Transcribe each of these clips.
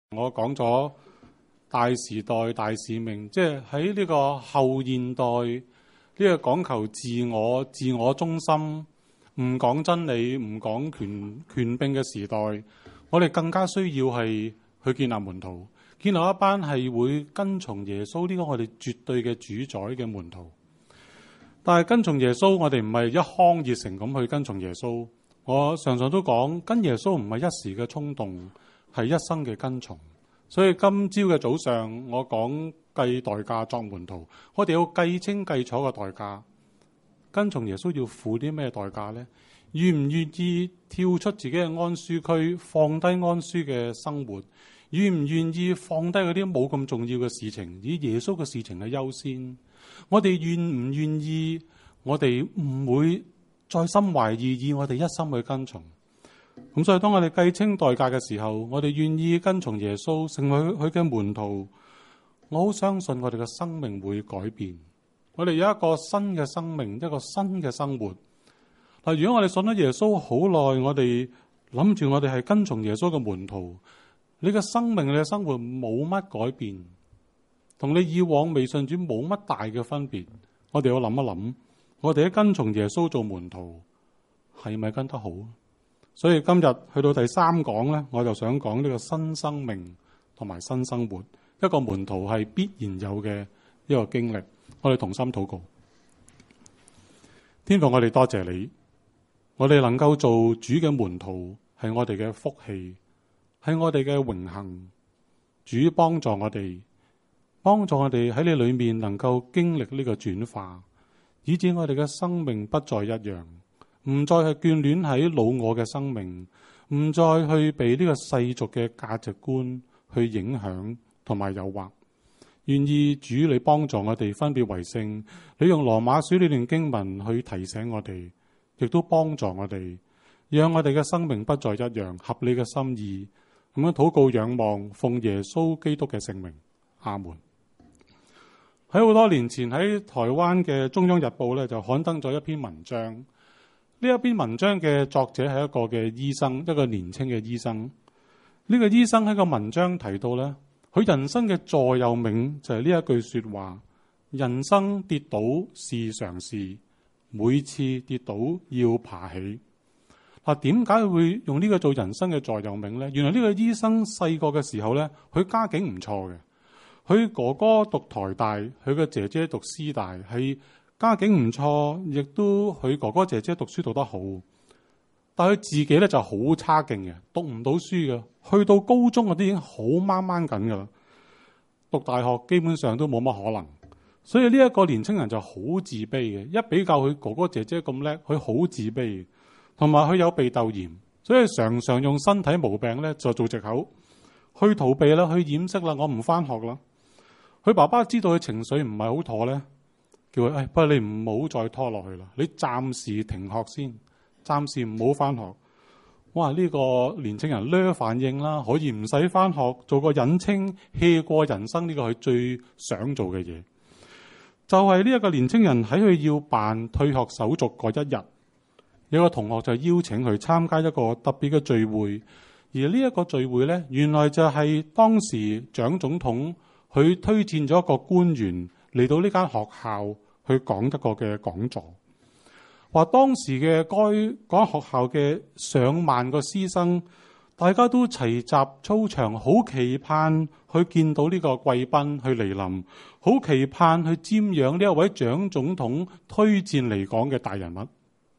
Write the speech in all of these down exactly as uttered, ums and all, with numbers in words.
我講咗大時代大使命，即係喺呢個後現代呢個講求自我、自我中心，唔講真理、唔講權權柄嘅時代，我哋更加需要係去建立門徒，建立一班係會跟從耶穌呢個我哋絕對嘅主宰嘅門徒。但係跟從耶穌，我哋唔係一腔熱誠咁去跟從耶穌。我常常都講，跟耶穌唔係一時嘅衝動，係一生嘅跟從。所以今朝嘅早上，我講計代價作門徒，我哋要計清計楚嘅代價。跟從耶穌要付啲咩代價呢？願唔願意跳出自己嘅安舒區，放低安舒嘅生活？願唔願意放低嗰啲冇咁重要嘅事情，以耶穌嘅事情係優先？我哋願唔願意？我哋唔會再心懷異意，我哋一心去跟從。咁所以當我哋計清代價嘅時候，我哋願意跟從耶穌，成為佢嘅門徒。我好相信我哋嘅生命會改變，我哋有一個新嘅生命，一個新嘅生活。嗱，如果我哋信咗耶穌好耐，我哋諗住我哋係跟從耶穌嘅門徒，你嘅生命、你嘅生活冇乜改變，同你以往未信主冇乜大嘅分別。我哋要諗一諗，我哋喺跟從耶穌做門徒係咪跟得好？所以今日去到第三講呢，我就想講呢個新生命同埋新生活，一個門徒係必然有嘅一個經歷。我哋同心禱告。天父，我哋多謝你，我哋能夠做主嘅門徒係我哋嘅福氣，係我哋嘅榮幸。主幫助我哋，幫助我哋喺你裏面能夠經歷呢個轉化，以致我哋嘅生命不再一樣，唔再係眷戀喺老我嘅生命，唔再去被呢個世俗嘅價值觀去影響同埋誘惑。願意主你幫助我哋分別為聖，你用羅馬書呢段經文去提醒我哋，亦都幫助我哋，讓我哋嘅生命不再一樣，合你嘅心意。咁樣禱告仰望，奉耶穌基督嘅聖名，阿門。喺好多年前喺台灣嘅中央日報咧就刊登咗一篇文章。呢一篇文章嘅作者係一個嘅醫生，一個年輕嘅醫生。呢個醫生喺個文章提到咧，佢人生嘅座右銘就係呢一句說話：人生跌倒是常事，每次跌倒要爬起。嗱，點解會用呢個做人生嘅座右銘呢？原來呢個醫生細個嘅時候呢，佢家境唔錯嘅。佢哥哥讀台大，佢嘅姐姐讀師大，係家境唔錯，亦都佢哥哥姐姐讀書讀得好。但係佢自己咧就好差勁嘅，讀唔到書嘅。去到高中嗰啲已經好掹掹緊噶啦，讀大學基本上都冇乜可能。所以呢一個年青人就好自卑嘅。一比較佢哥哥姐姐咁叻，佢好自卑。同埋佢有鼻竇炎，所以常常用身體毛病咧就做藉口去逃避啦，去掩飾啦。我唔翻學啦。佢爸爸知道佢情緒唔係好妥咧，叫佢誒，不過你唔好再拖落去啦，你暫時停學先，暫時唔好翻學。哇！呢個年青人咧反應啦，可以唔使翻學，做個隱青，hea過人生，呢個係最想做嘅嘢。就係呢一個年青人喺佢要辦退學手續嗰一日，有個同學就邀請佢參加一個特別嘅聚會，而呢一個聚會呢，原來就係當時蔣總統佢推薦咗一個官員嚟到呢間學校去講一個嘅講座，話當時嘅該嗰間學校嘅上萬個師生，大家都齊集操場，好期盼去見到呢個貴賓去嚟臨，好期盼去瞻仰呢一位蔣總統推薦嚟講嘅大人物。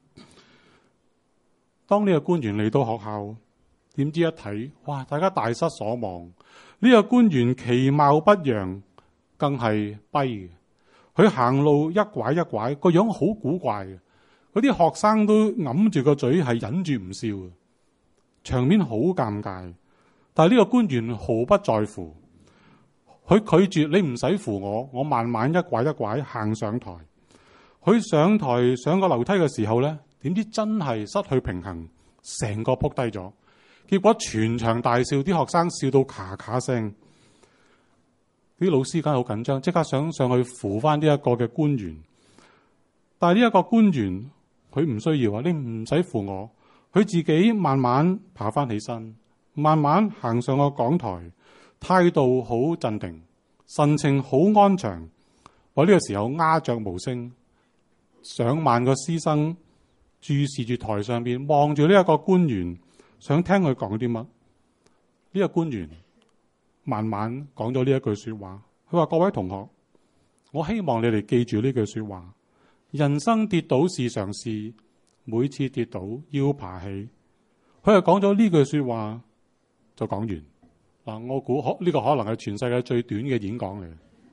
當呢個官員嚟到學校，點知一睇，哇！大家大失所望。呢個官員其貌不揚，更係跛嘅。佢行路一拐一拐，個樣好古怪嘅。嗰啲學生都揞住個嘴，係忍住唔笑嘅。場面好尷尬。但係呢個官員毫不在乎，佢拒絕，你唔使扶我，我慢慢一拐一拐行上台。佢上台上個樓梯嘅時候呢，點知真係失去平衡，成個仆低咗。結果全場大笑，啲學生笑到咔咔聲。啲老師梗係好緊張，即刻想上去扶翻呢一個嘅官員。但係呢一個官員佢唔需要啊，你唔使扶我，佢自己慢慢爬翻起身，慢慢行上個講台， 態度好鎮定，神情好安詳。我呢個時候鴉雀無聲，上萬個師生注視住台上邊，望住呢一個官員，想聽佢講啲乜。呢、這個官員慢慢講咗呢一句說話，佢話：各位同學，我希望你哋記住呢句說話，人生跌倒是常事，每次跌倒要爬起。佢係講咗呢句說話就講完。嗱，我估可呢個可能係全世界最短嘅演講嚟。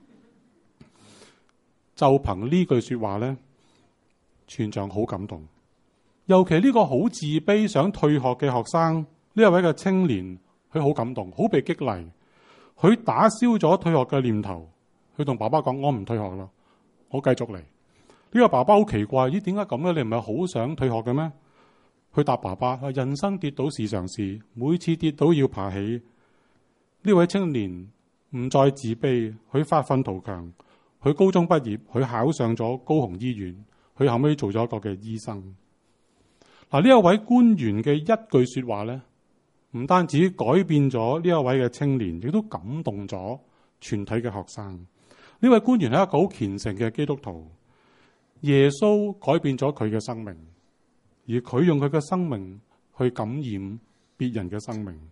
就憑呢句說話咧，全場好感動。尤其呢個好自卑想退學嘅學生，呢一位嘅青年，佢好感動，好被激勵。佢打消咗退學嘅念頭，佢同爸爸講：我唔退學啦，我繼續嚟。呢個爸爸好奇怪，咦？點解咁咧？你唔係好想退學嘅咩？佢答爸爸：人生跌倒是常事，每次跌倒要爬起。呢位青年唔再自卑，佢發奮圖強。佢高中畢業，佢考上咗高雄醫院，佢後尾做咗一個嘅醫生。嗱，呢一位官員嘅一句說話咧，唔單止改變咗呢一位嘅青年，亦都感動咗全體嘅學生。呢位官員係一個好虔誠嘅基督徒，耶穌改變咗佢嘅生命，而佢用佢嘅生命去感染別人嘅生命。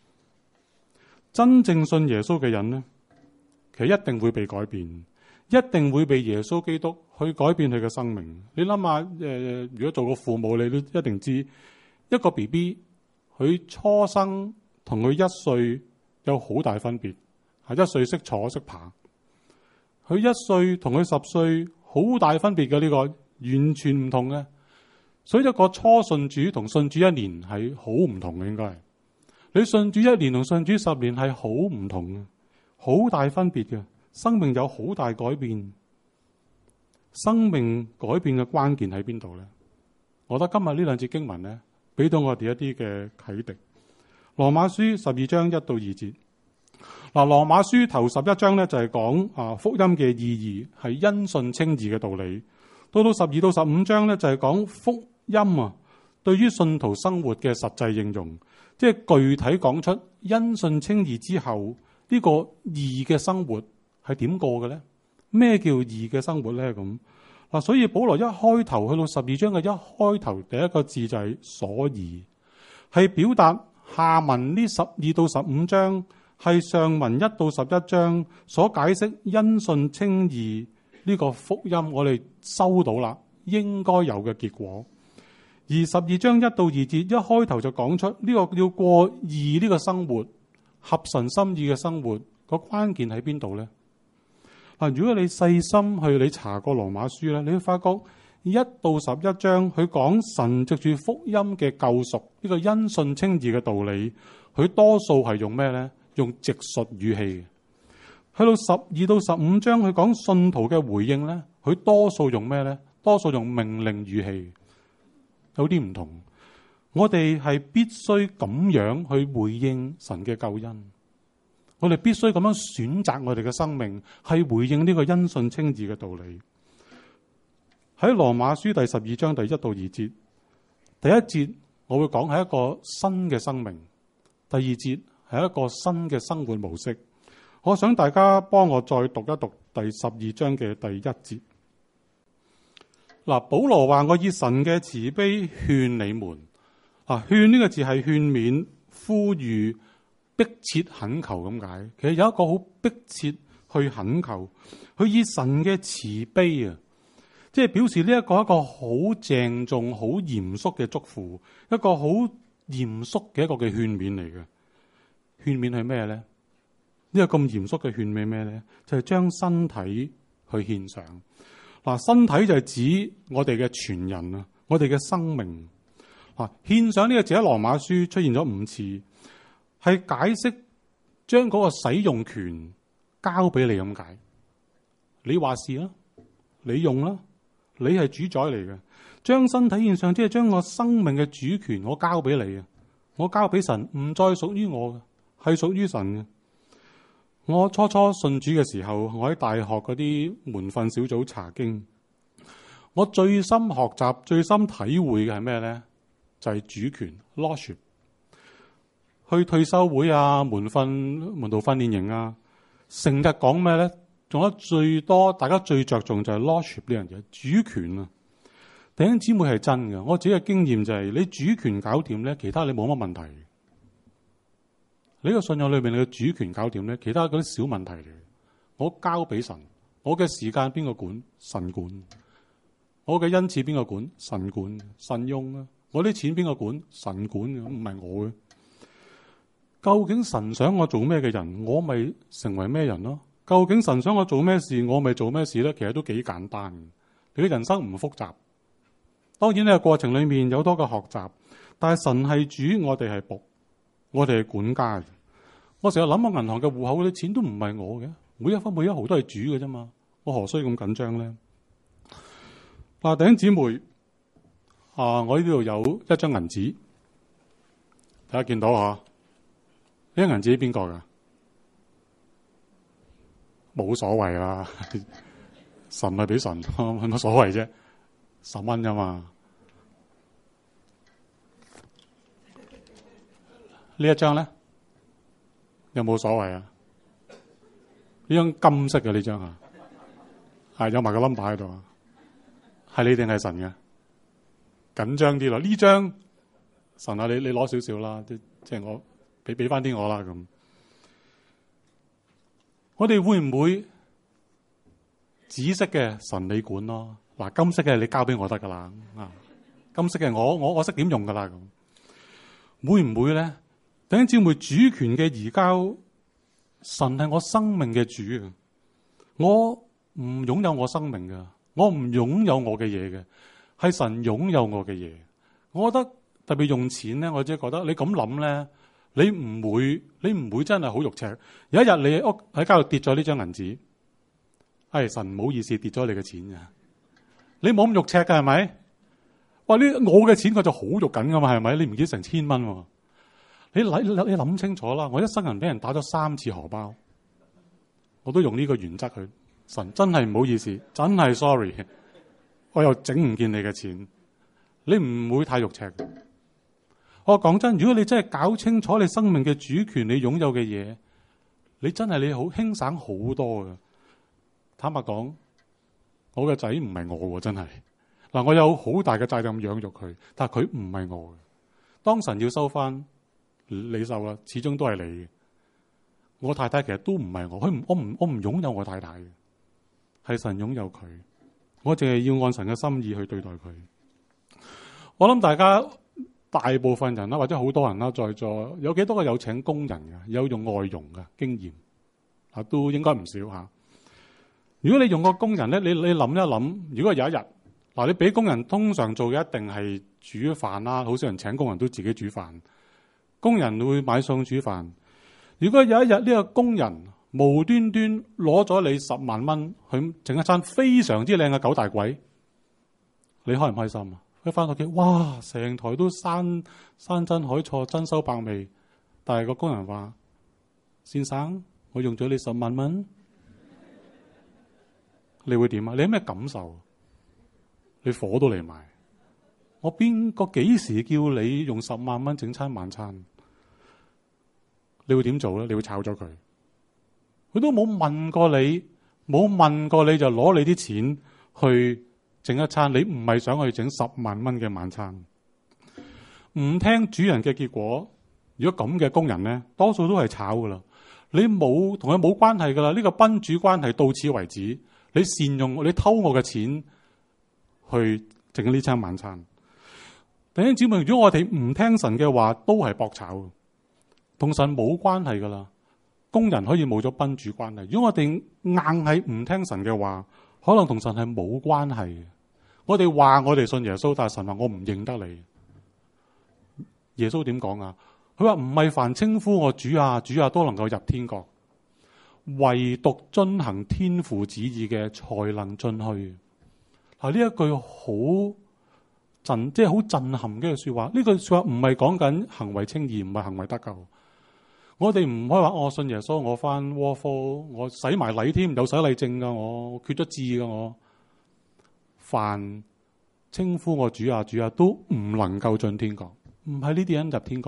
真正信耶穌嘅人呢，其實一定會被改變，一定會被耶穌基督去改變佢嘅生命。你諗下，誒、呃，如果做個父母，你都一定知，一個 B B 佢初生同佢一歲有好大分別。係一歲識坐識爬，佢一歲同佢十歲好大分別嘅，呢個完全唔同嘅。所以一個初信主同信主一年係好唔同嘅，應該係。你信主一年同信主十年係好唔同嘅，好大分別嘅，生命有好大改變。生命改變嘅關鍵喺邊度咧？我覺得今日呢兩節經文咧，俾到我哋一啲嘅啟迪。羅馬書十二章一到二節。嗱，羅馬書頭十一章咧就係講啊福音嘅意義係因信稱義嘅道理。到到十二到十五章咧就係講福音啊對於信徒生活嘅實際應用。即係具體講出因信稱義之後呢個義嘅生活係點過嘅咧？咩叫義嘅生活咧？咁嗱，所以保羅一開頭去到十二章嘅一開頭第一個字就係所以，係表達下文呢十二到十五章係上文一到十一章所解釋因信稱義呢個福音，我哋收到啦，應該有嘅結果。而十二章一到二節一開頭就講出呢個要過義呢個生活，合神心意嘅生活，個關鍵喺邊度咧？嗱，如果你細心去你查過羅馬書咧，你會發覺一到十一章佢講神藉住福音嘅救贖呢個因信稱義嘅道理，佢多數係用咩咧？用直述語氣。去到十二到十五章佢講信徒嘅回應咧，佢多數用咩咧？多數用命令語氣。有啲唔同，我哋係必須咁樣去回應神嘅救恩，我哋必須咁樣選擇我哋嘅生命，係回應呢個因信稱義嘅道理。喺羅馬書第十二章第一到二節，第一節我會講係一個新嘅生命，第二節係一個新嘅生活模式。我想大家幫我再讀一讀第十二章嘅第一節。嗱，保羅話：我以神嘅慈悲勸你們。啊，勸呢個字係勸勉、呼籲、迫切懇求咁解。其實有一個好迫切去懇求，佢以神嘅慈悲啊，即係表示呢一個一個好鄭重、好嚴肅嘅祝福，一個好嚴肅嘅一個嘅勸勉嚟嘅。勸勉係咩咧？呢個咁嚴肅嘅勸勉咩咧？就係將身體去獻上。嗱，身體就係指我哋嘅全人啊，我哋嘅生命。嗱，獻上呢個字喺羅馬書出現咗五次，係解釋將嗰個使用權交俾你咁解。你話事啦，你用啦，你係主宰嚟嘅。將身體獻上，即係將我生命嘅主權我交俾你啊，我交俾神，唔再屬於我嘅，係屬於神嘅。我初初信主嘅時候，我喺大學嗰啲門訓小組查經，我最深學習、最深體會嘅係咩咧？就係、是、主權 Lordship。 去退休會啊、門訓、門徒訓練營啊，成日講咩咧？仲有最多，大家最着重就係 lordship 呢樣嘢，主權啊！弟兄姊妹係真嘅，我自己嘅經驗就係、是、你主權搞掂咧，其他你冇乜問題。你個信仰裏面你嘅主權搞掂咧，其他嗰啲小問題嚟。我交俾神，我嘅時間邊個管？神管。我嘅恩賜邊個管？神管。神用啊！我啲錢邊個管？神管嘅，唔係我嘅。究竟神想我做咩嘅人，我咪成為咩人咯？究竟神想我做咩事，我咪做咩事咧？其實都幾簡單嘅，你嘅人生唔複雜。當然呢個過程裏面有多個學習，但係神係主，我哋係僕，我哋係管家。我成日諗下銀行嘅戶口嗰啲錢都唔係我嘅，每一分每一毫都係主嘅啫嘛，我何須咁緊張咧？嗱，弟兄姊妹，啊，我呢度有一張銀紙，大家見到吓？呢張銀紙邊個噶？冇所謂啦，神咪俾神，係乜所謂啫？十蚊啫嘛。呢一張咧，有冇所謂啊？呢張金色嘅呢張啊，係有埋個 number 喺度啊，係你定係神嘅？緊張啲啦，呢張神啊，你你攞少少啦，即即係我俾俾翻啲我啦咁。我哋會唔會紫色嘅神你管咯？嗱，金色嘅你交俾我得噶啦，啊，金色嘅我我我識點用噶啦咁。會唔會咧？弟兄姊妹，主權嘅移交，神係我生命嘅主啊！我唔擁有我生命噶，我唔擁有我嘅嘢嘅，係神擁有我嘅嘢。我覺得特別用錢咧，我只係覺得你咁諗咧。你唔會，你唔會真係好肉赤。有一日你屋喺街度跌咗呢張銀紙，哎，神唔好意思跌咗你嘅錢啊！你冇咁肉赤㗎係咪？哇！呢我嘅錢佢就好肉緊噶嘛係咪？你唔記得成千蚊喎？你諗你諗清楚啦！我一生人俾人打咗三次荷包，我都用呢個原則去。神真係唔好意思，真係 sorry， 我又整唔見你嘅錢，你唔會太肉赤。我講真，如果你真係搞清楚你生命嘅主權，你擁有嘅嘢，你真係你好輕省好多嘅。坦白講，我嘅仔唔係我的，真係嗱，我有好大嘅責任養育佢，但係佢唔係我嘅。當神要收翻，你收啦，始終都係你嘅。我太太其實都唔係我，佢唔我唔我唔擁有我太太嘅，係神擁有佢。我淨係要按神嘅心意去對待佢。我諗大家。大部分人啦，或者好多人啦，在座有幾多個有請工人嘅，有用外傭嘅經驗啊，都應該唔少吓。如果你用個工人咧，你你諗一諗，如果有一日嗱，你俾工人通常做嘅一定係煮飯啦，好少人請工人都自己煮飯。工人會買餸煮飯。如果有一日呢個工人無端端攞咗你十萬蚊去整一餐非常之靚嘅九大簋，你開唔開心啊？佢翻到屋企，哇！成台都山山珍海錯，珍饈百味。但係個工人話：先生，我用咗你十萬蚊，你會點啊？你有咩感受？你火都嚟埋。我邊個幾時叫你用十萬蚊整餐晚餐？你會點做咧？你會炒咗佢？佢都冇問過你，冇問過你就攞你啲錢去。整一餐，你唔係想去整十萬蚊嘅晚餐，唔聽主人嘅結果。如果咁嘅工人咧，多數都係炒噶啦。你冇同佢冇關係噶啦，呢個賓主關係到此為止。你善用你偷我嘅錢去整呢餐晚餐。弟兄姊妹，如果我哋唔聽神嘅話，都係搏炒，同神冇關係噶啦。工人可以冇咗賓主關係。如果我哋硬係唔聽神嘅話，可能同神係冇關係嘅。我哋話我哋信耶穌，但係神話我唔認得你。耶穌點講啊？佢話唔係凡稱呼我主啊主啊都能夠入天國，唯獨遵行天父旨意嘅才能進去。嗱，呢一句好震，即係好震撼嘅說話。呢句說話唔係講緊行為稱義，唔係行為得救。我哋唔可以話我信耶穌，我翻窩科，我洗埋禮添，有洗禮證噶，我決咗志噶，我凡稱呼我主啊主啊，都唔能夠進天國。唔係呢啲人入天國，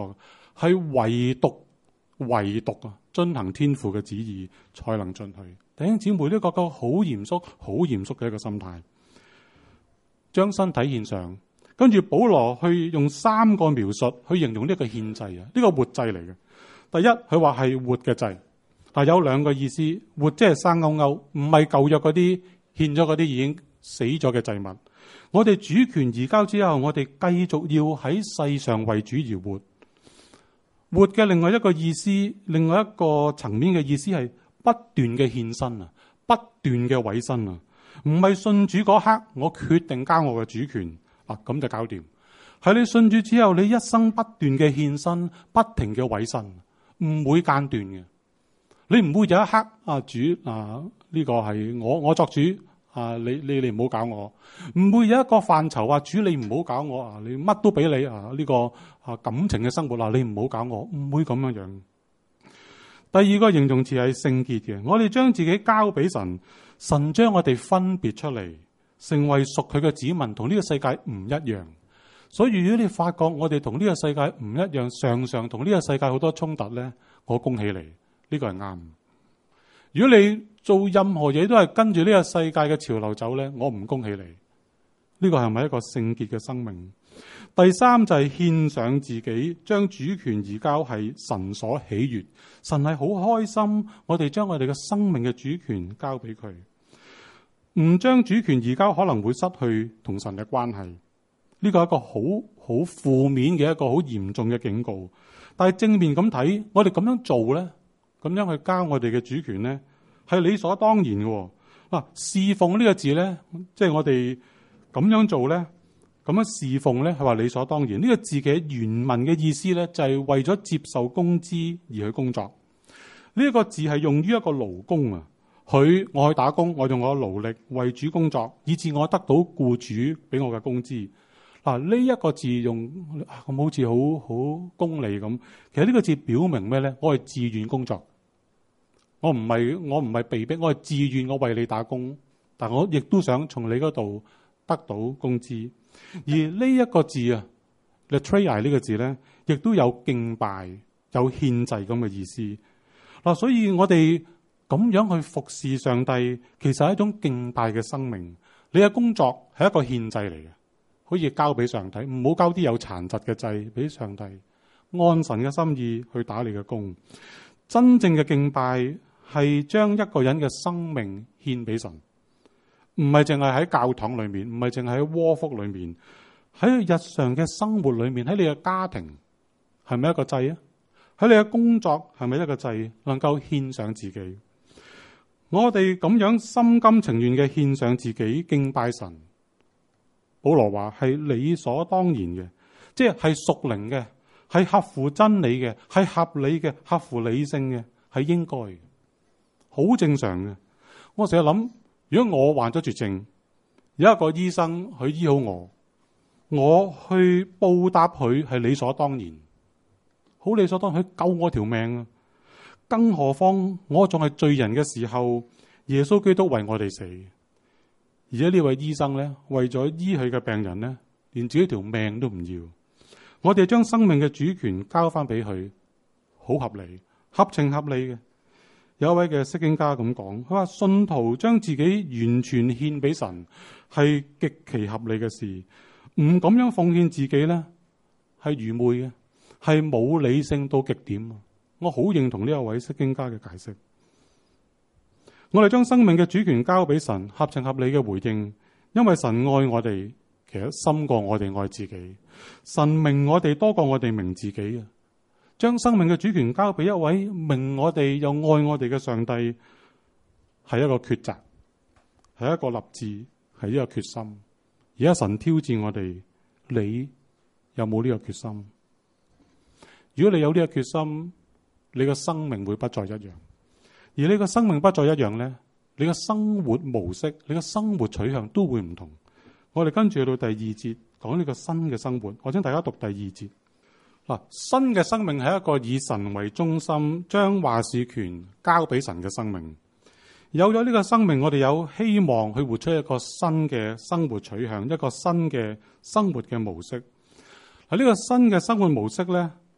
係唯獨唯獨啊，遵行天父嘅旨意才能進去。弟兄姊妹，呢個個好嚴肅、好嚴肅嘅一個心態，將身體獻上。跟住保羅去用三個描述去形容呢個獻祭啊，呢個活祭嚟嘅。第一，佢話係活嘅祭，但有兩個意思，活即係生勾勾，唔係舊約嗰啲獻咗嗰啲已經死咗嘅祭物。我哋主權移交之後，我哋繼續要喺世上為主而活。活嘅另外一個意思，另外一個層面嘅意思係不斷嘅獻身啊，不斷嘅委身啊，唔係信主嗰刻我決定交我嘅主權啊，咁就搞掂。喺你信主之後，你一生不斷嘅獻身，不停嘅委身，唔會間斷嘅。你唔會有一刻啊，主啊，呢個係我我作主啊，你你你唔好搞我。唔會有一個範疇話主你唔好搞我啊，你乜都俾你啊，呢個啊感情嘅生活啊，你唔好搞我，唔會咁樣樣。第二個形容詞係聖潔嘅，我哋將自己交俾神，神將我哋分別出嚟，成為屬佢嘅子民，同呢個世界唔一樣。所以如果你發覺我哋同呢個世界唔一樣，常常同呢個世界好多衝突咧，我恭喜你，呢個係啱。如果你做任何嘢都係跟住呢個世界嘅潮流走咧，我唔恭喜你。呢個係咪一個聖潔嘅生命？第三就係獻上自己，將主權移交係神所喜悅，神係好開心，我哋將我哋嘅生命嘅主權交俾佢。唔將主權移交可能會失去同神嘅關係。呢個係一個好好負面嘅一個好嚴重嘅警告。但係正面咁睇，我哋咁樣做咧，咁樣去交我哋嘅主權咧，係理所當然嘅。嗱，侍奉呢個字咧，即係我哋咁樣做咧，咁樣侍奉咧係話理所當然。呢個字嘅原文嘅意思咧，就係為咗接受工資而去工作。呢一個字係用於一個勞工啊，佢我去打工，我用我嘅勞力為主工作，以致我得到僱主俾我嘅工資。嗱，呢一個字用咁好似好好功利咁，其實呢個字表明咩咧？我係自願工作，我唔係我唔係被逼，我係自願，我為你打工，但我亦都想從你嗰度得到工資。而呢一個字啊 latreia 呢個字咧，亦都有敬拜、有獻祭咁嘅意思。嗱，所以我哋咁樣去服侍上帝，其實係一種敬拜嘅生命。你嘅工作係一個獻祭嚟嘅。可以交俾上帝，唔好交啲有殘疾嘅祭俾上帝，按神嘅心意去打你嘅工。真正嘅敬拜係將一個人嘅生命獻俾神，唔係淨係喺教堂裏面，唔係淨係喺窩腹裏面，喺日常嘅生活裏面，喺你嘅家庭係咪一個祭啊？喺你嘅工作係咪一個祭？能夠獻上自己，我哋咁樣心甘情願嘅獻上自己敬拜神。保羅話係理所當然嘅，即係係屬靈嘅，係合乎真理嘅，係合理嘅，合乎理性嘅，係應該嘅，好正常嘅。我成日諗，如果我患咗絕症，有一個醫生去醫好我，我去報答佢係理所當然，好理所當然，佢救我條命啊！更何況我仲係罪人嘅時候，耶穌基督為我哋死。而且呢位醫生咧，為咗醫佢嘅病人咧，連自己條命都唔要。我哋將生命嘅主權交翻俾佢，好合理、合情合理嘅。有一位嘅釋經家咁講，佢話信徒將自己完全獻俾神，係極其合理嘅事。唔咁樣奉獻自己咧，係愚昧嘅，係冇理性到極點。我好認同呢一位釋經家嘅解釋。我哋將生命嘅主權交俾神，合情合理嘅回應，因為神愛我哋，其實深過我哋愛自己。神明我哋多過我哋明自己啊！將生命嘅主權交俾一位明我哋又愛我哋嘅上帝，係一個抉擇，係一個立志，係一個決心。而家神挑戰我哋，你有冇呢個決心？如果你有呢個決心，你嘅生命會不再一樣。而你個生命不再一樣咧，你嘅生活模式、你嘅生活取向都會唔同。我哋跟住去到第二節講呢個新嘅生活，我請大家讀第二節。嗱，新嘅生命係一個以神為中心，將話事權交俾神嘅生命。有咗呢個生命，我哋有希望去活出一個新嘅生活取向，一個新嘅生活嘅模式。嗱，呢個新嘅生活模式咧，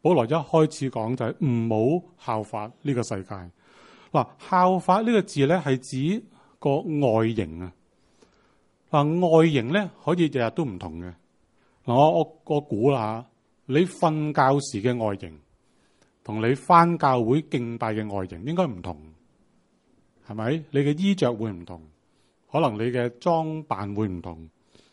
保羅一開始講就係唔好效法呢個世界。嗱，效法呢個字咧係指個外形啊。嗱，外形咧可以日日都唔同嘅。嗱，我我我估啦吓，你瞓覺時嘅外形同你返教會敬拜嘅外形應該唔同，係咪？你嘅衣着會唔同，可能你嘅裝扮會唔同。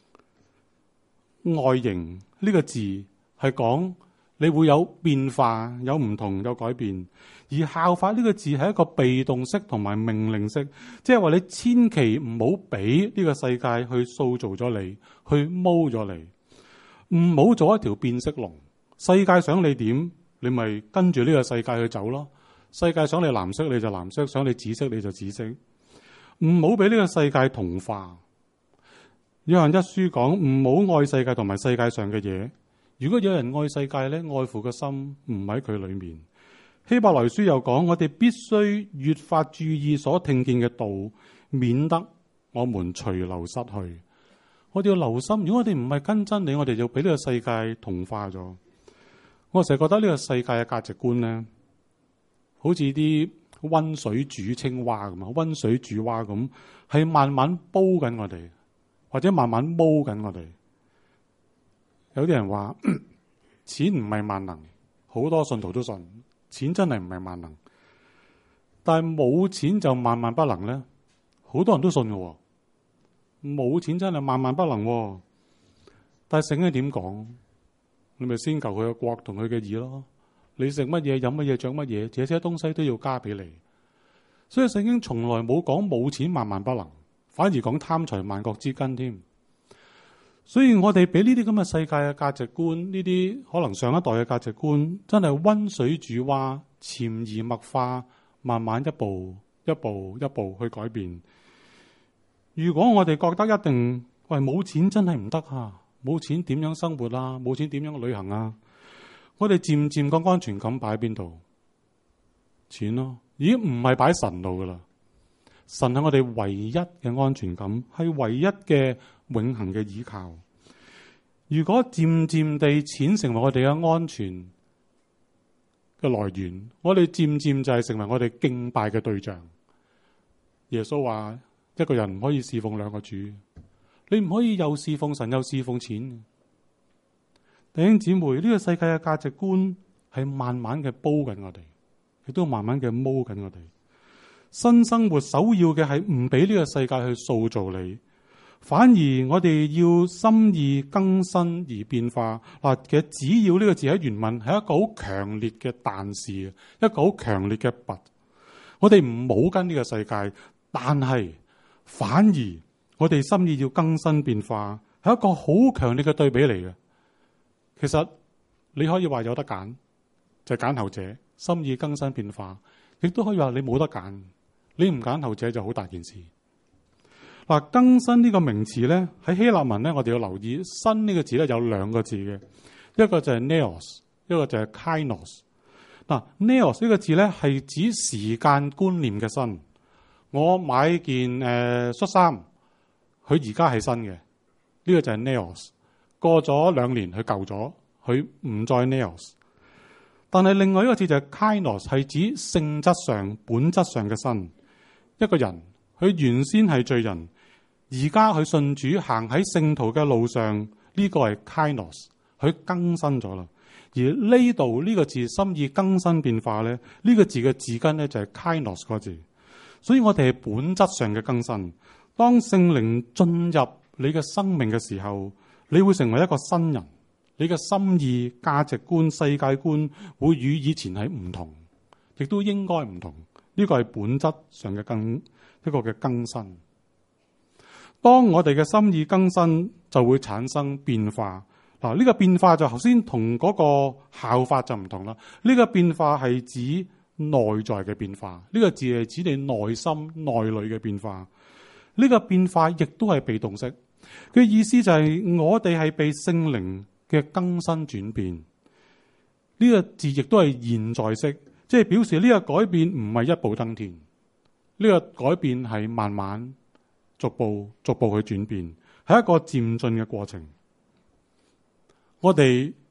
外形呢個字係講你會有變化，有唔同，有改變。而效法呢個字係一個被動式同埋命令式，即係話你千祈唔好俾呢個世界去塑造咗你，去摸咗你，唔好做一條變色龍。世界想你點，你咪跟住呢個世界去走咯。世界想你藍色你就藍色，想你紫色你就紫色。唔好俾呢個世界同化。約翰一書講唔好愛世界同埋世界上嘅嘢。如果有人愛世界咧，愛父嘅心唔喺佢裏面。希伯來書又講，我哋必須越發注意所聽見嘅道，免得我們隨流失去。我哋要留心，如果我哋唔係跟真理，我哋就俾呢個世界同化咗。我成日覺得呢個世界嘅價值觀咧，好似啲溫水煮青蛙咁啊，溫水煮蛙咁，係慢慢煲緊我哋，或者慢慢煲緊我哋。有啲人話錢唔係萬能，好多信徒都信。錢真係唔係萬能，但係冇錢就萬萬不能咧。好多人都信嘅，冇錢真係萬萬不能。但係聖經點講？你咪先求佢嘅國同佢嘅義咯。你食乜嘢、飲乜嘢、着乜嘢，這些東西都要加俾你。所以聖經從來冇講冇錢萬萬不能，反而講貪財萬國之根添。所以我哋俾呢啲咁嘅世界嘅價值觀，呢啲可能上一代嘅價值觀，真係溫水煮蛙，潛移默化，慢慢一步一步一步去改變。如果我哋覺得一定喂冇錢真係唔得啊，冇錢點樣生活啊，冇錢點樣旅行啊，我哋漸漸個安全感擺喺邊度？錢咯，已經唔係擺神度噶啦。神係我哋唯一嘅安全感，係唯一嘅永恆嘅依靠。如果漸漸地錢成為我哋嘅安全嘅來源，我哋漸漸就係成為我哋敬拜嘅對象。耶穌話：一個人唔可以侍奉兩個主，你唔可以又侍奉神又侍奉錢。弟兄姊妹，呢個世界嘅價值觀係慢慢嘅煲緊我哋，亦都慢慢嘅摸緊我哋。新生活首要嘅係唔俾呢個世界去塑造你，反而我哋要心意更新而變化。嗱，其實只要呢個字喺原文係一個好強烈嘅但是，一個好強烈嘅but。我哋唔好跟呢個世界，但係反而我哋心意要更新變化，係一個好強烈嘅對比嚟嘅。其實你可以話有得揀，就係揀後者，心意更新變化，亦都可以話你冇得揀。你唔揀後者就好大件事。嗱，更新呢個名詞咧，喺希臘文咧，我哋要留意新呢個字咧有兩個字嘅，一個就係 neos， 一個就係 kainos。嗱 neos 呢個字咧係指時間觀念嘅新。我買件誒、呃、恤衫，佢而家係新嘅，呢、這個就係 neos。過咗兩年佢舊咗，佢唔再 neos。但係另外一個字就係 kainos， 係指性質上、本質上嘅新。一個人佢原先係罪人，而家佢信主行喺聖徒嘅路上，呢個係 kainos， 佢更新咗啦。而呢度呢個字心意更新變化咧，呢個字嘅字根咧就係 kainos 個字。所以我哋係本質上嘅更新。當聖靈進入你嘅生命嘅時候，你會成為一個新人，你嘅心意、價值觀、世界觀會與以前係唔同，亦都應該唔同。呢個係本質上嘅更一個嘅更新。當我哋嘅心意更新，就會產生變化。嗱，呢個變化就頭先同嗰個效法就唔同啦。呢個變化係指內在嘅變化，呢個字係指你內心內裏嘅變化。呢個變化亦都係被動式嘅意思，就係我哋係被聖靈嘅更新轉變。呢個字亦都係現在式。即係表示呢個改變唔係一步登天，呢個改變係慢慢、逐步、逐步去轉變，係一個漸進嘅過程。我哋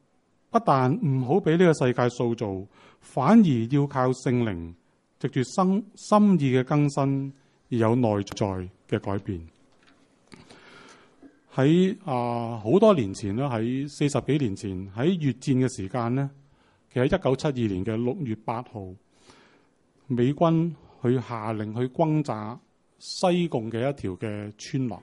不但唔好俾呢個世界塑造，反而要靠聖靈藉住心心意嘅更新而有內在嘅改變。喺啊好多年前啦，喺四十幾年前，喺越戰嘅時間呢，其實一九七二年嘅六月八號，美軍去下令去轟炸西貢嘅一條嘅村落，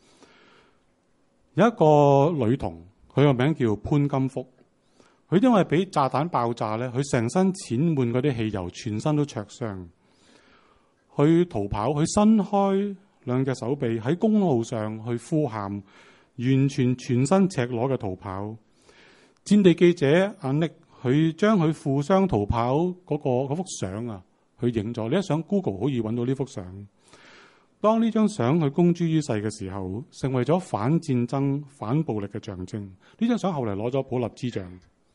有一個女童，佢個名叫潘金福，佢因為俾炸彈爆炸咧，佢成身濺滿嗰啲汽油，全身都灼傷。佢逃跑，佢伸開兩隻手臂喺公路上去呼喊，完全全身赤裸嘅逃跑。戰地記者阿 Nick，佢將佢負傷逃跑嗰、那個嗰幅相啊，佢影咗。你一上 Google 可以揾到呢幅相。當呢張相佢公諸於世嘅時候，成為咗反戰爭、反暴力嘅象徵。呢張相後嚟攞咗普立茲獎。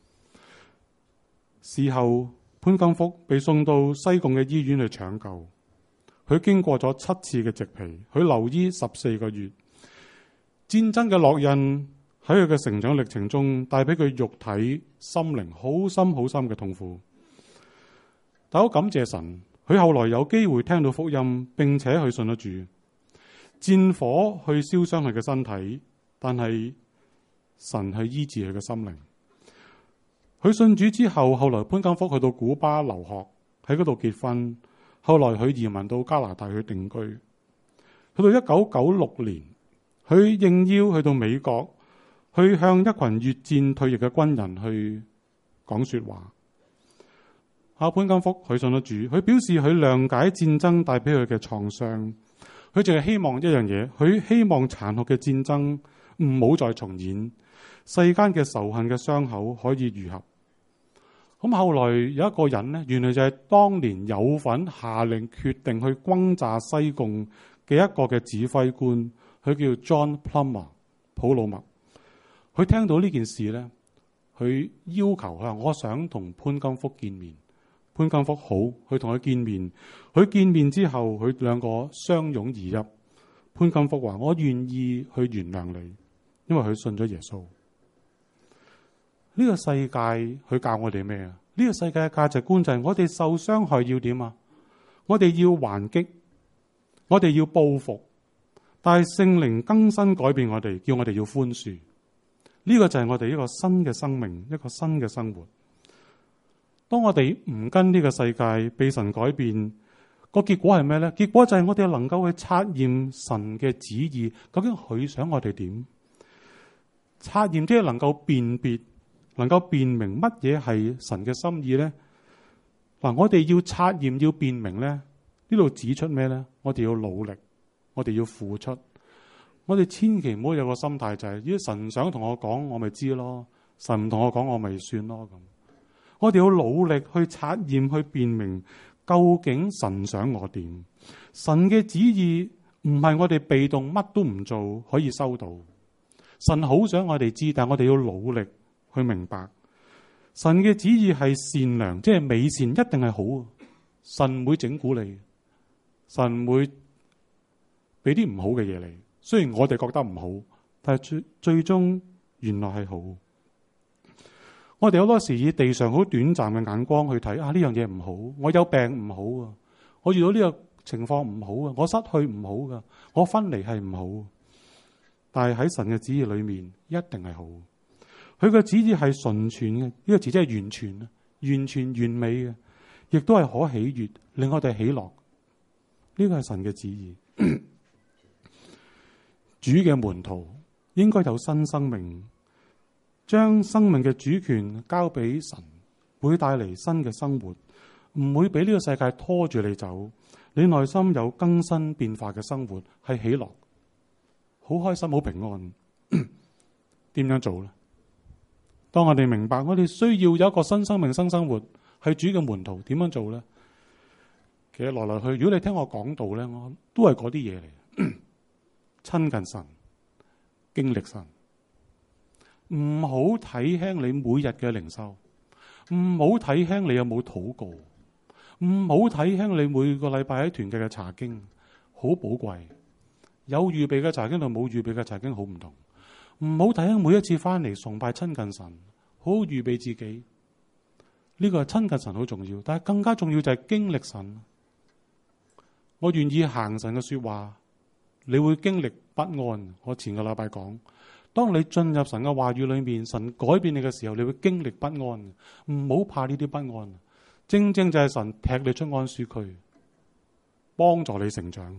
事後潘金福被送到西貢嘅醫院去搶救，佢經過咗七次嘅植皮，佢留醫十四個月。戰爭嘅烙印喺佢嘅成長歷程中，帶俾佢肉體、心靈好深好深嘅痛苦。但好感謝神。佢後來有機會聽到福音，並且去信得主。戰火去燒傷佢嘅身體，但係神去醫治佢嘅心靈。佢信主之後，後來潘金福去到古巴留學，喺嗰度結婚。後來佢移民到加拿大去定居。去到一九九六年，佢應邀去到美國，去向一群越戰退役嘅軍人去講說話。阿潘金福佢信咗主，佢表示佢諒解戰爭帶俾佢嘅創傷，佢淨係希望一樣嘢，佢希望殘酷嘅戰爭唔好再重演，世間嘅仇恨嘅傷口可以愈合。咁後來有一個人呢，原來就係當年有份下令決定去轟炸西貢嘅一個嘅指揮官，佢叫 John Plummer 普魯默。佢聽到呢件事呢，佢要求佢話：我想同潘金福見面。潘金福好，去同佢見面。佢見面之後，佢兩個相擁而泣。潘金福話：我願意去原諒你，因為佢信咗耶穌。呢個世界佢教我哋咩啊？呢個世界嘅價值觀就係我哋受傷害要點啊？我哋要還擊，我哋要報復。但係聖靈更新改變我哋，叫我哋要寬恕。呢個就係我哋一個新嘅生命，一個新嘅生活。當我哋唔跟呢個世界被神改變，個結果係咩呢？結果就係我哋能夠去察驗神嘅旨意，究竟佢想我哋點？察驗即係能夠辨別，能夠辨明乜嘢係神嘅心意呢？嗱，我哋要察驗，要辨明呢，呢度指出咩呢？我哋要努力，我哋要付出，我哋千祈唔好有個心態就係，如果神想同我講，我咪知咯；神唔同我講，我咪算咯咁。我哋要努力去察驗，去辨明究竟神想我點。神嘅旨意唔係我哋被動乜都唔做可以收到。神好想我哋知，但我哋要努力去明白。神嘅旨意係善良，即係美善，一定係好。神唔會整蠱你，神唔會俾啲唔好嘅嘢你。雖然我哋覺得唔好，但係最最終原來係好。我哋好多時以地上好短暫嘅眼光去睇啊，呢樣嘢唔好，我有病唔好啊，我遇到呢個情況唔好啊，我失去唔好噶，我分離係唔好。但係喺神嘅旨意裏面，一定係好。佢嘅旨意係純全嘅，呢個詞真係完全啊，完全完美嘅，亦都係可喜悅，令我哋喜樂。呢個係神嘅旨意。主嘅門徒應該有新生命。將生命嘅主權交俾神，會帶嚟新嘅生活，唔會俾呢個世界拖住你走。你內心有更新變化嘅生活，係喜樂，好開心，好平安。點樣做呢？當我哋明白我哋需要有一個新生命、新生活，係主嘅門徒，點樣做呢？其實來來去，如果你聽我講道呢，我都係嗰啲嘢嚟，親近神，經歷神。唔好睇輕你每日嘅靈修，唔好睇輕你有冇禱告，唔好睇輕你每個禮拜喺團契嘅查經，好寶貴。有預備嘅查經同冇預備嘅查經好唔同。唔好睇輕每一次翻嚟崇拜親近神， 好好預備自己。呢個係親近神好重要，但係更加重要就係經歷神。我願意行神嘅說話，你會經歷不安。我前個禮拜講，當你進入神嘅話語裏面，神改變你嘅時候，你會經歷不安。唔好怕呢啲不安，正正就係神踢你出安舒區，幫助你成長。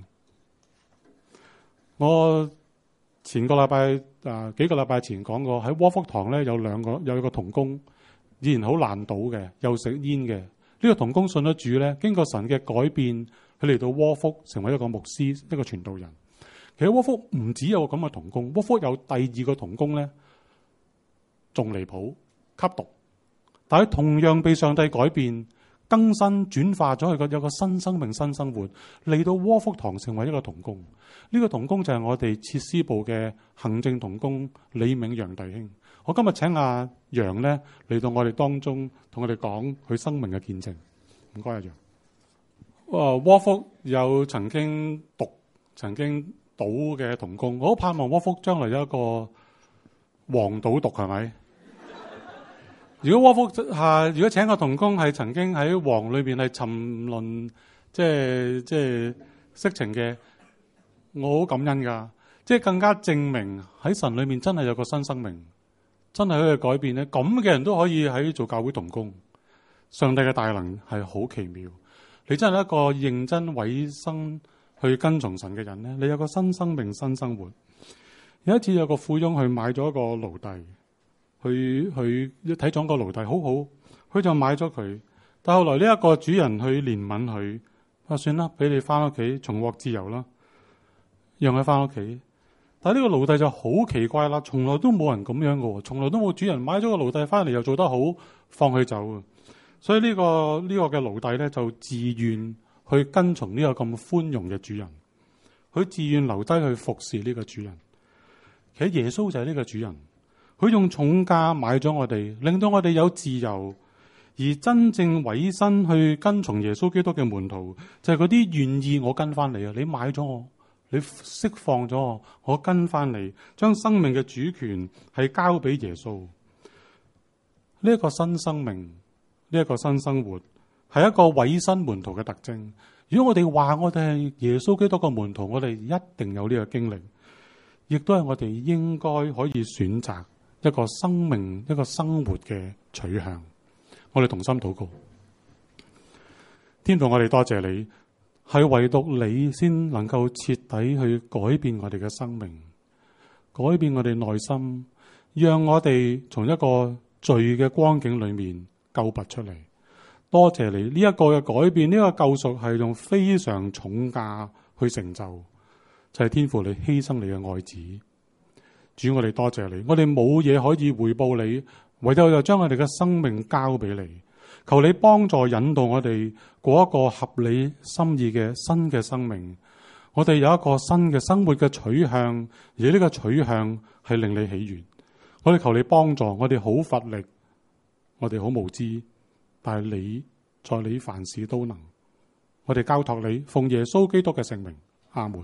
我前個禮拜啊，幾個禮拜前講過，喺窩福堂咧有兩個，有一個同工，以前好爛賭嘅，又食煙嘅。呢個同工信咗主咧，經過神嘅改變，佢嚟到窩福成為一個牧師，一個傳道人。其實窩福唔只有咁嘅同工，窩福有第二個同工咧，仲離譜，吸毒，但係同樣被上帝改變、更新、轉化咗，佢個有個新生命、新生活，嚟到窩福堂成為一個同工。呢、這個同工就係我哋設施部嘅行政同工李銘楊弟兄。我今日請阿楊咧嚟到我哋當中，同我哋講佢生命嘅見證。唔該，阿楊。哇，窩福有曾經毒、曾經賭嘅同工，我好盼望窩福將來有一個黃賭毒，係咪？如果窩福下，如果請個同工係曾經喺黃裏邊係沉淪，即係即係色情嘅，我好感恩噶，即係更加證明喺神裏面真係有個新生命，真係可以改變咧。咁嘅人都可以喺做教會同工，上帝嘅大能係好奇妙。你真係一個認真委身去跟從神嘅人咧，你有個新生命、新生活。有一次有個富翁去買咗一個奴隸，去去睇咗個奴隸好好，佢就買咗佢。但後來呢一個主人去憐憫佢，啊，算啦，俾你翻屋企重獲自由啦，讓佢翻屋企。但係呢個奴隸就好奇怪啦，從來都冇人咁樣嘅，從來都冇主人買咗個奴隸翻嚟又做得好，放佢走。所以呢、這個呢、這個嘅奴隸咧就自願去跟從呢個咁寬容嘅主人，佢自願留低去服侍呢個主人。其實耶穌就係呢個主人，佢用重價買咗我哋，令到我哋有自由。而真正委身去跟從耶穌基督嘅門徒，就係嗰啲願意我跟翻你啊！你買咗我，你釋放咗我，我跟翻你，將生命嘅主權係交俾耶穌。呢、這、一個新生命。呢、這、一個新生活係一個委身門徒嘅特徵。如果我哋話我哋係耶穌基督嘅門徒，我哋一定有呢個經歷，亦都係我哋應該可以選擇一個生命、一個生活嘅取向。我哋同心禱告。天父，我哋多謝你，係唯獨你先能夠徹底去改變我哋嘅生命，改變我哋內心，讓我哋從一個罪嘅光景裏面救拔出嚟。多謝你呢一個嘅改變，呢、這個救贖係用非常重價去成就，就係、是、天父你犧牲你嘅愛子。主，我哋多謝你，我哋冇嘢可以回報你，唯有就將我哋嘅生命交俾你。求你幫助引導我哋過一個合理心意嘅新嘅生命。我哋有一個新嘅生活嘅取向，而呢個取向係令你喜悅。我哋求你幫助，我哋好乏力，我哋好無知，但係你在你凡事都能。我哋交託你，奉耶穌基督嘅聖名，阿門。